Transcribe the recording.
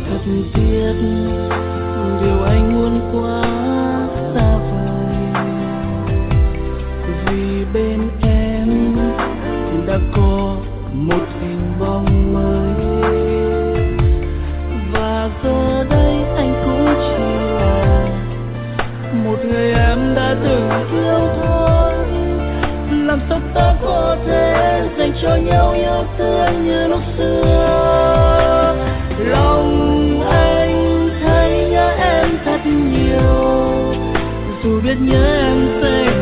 thật tiếc điều anh muốn quá xa vời, vì bên em đã có một hình bóng mới, và giờ đây anh cũng chỉ là một người em đã từng yêu thôi. Làm sao ta có thể dành cho nhau yêu thương như lúc xưa? Lòng anh thấy nhớ em thật nhiều, dù biết nhớ em sẽ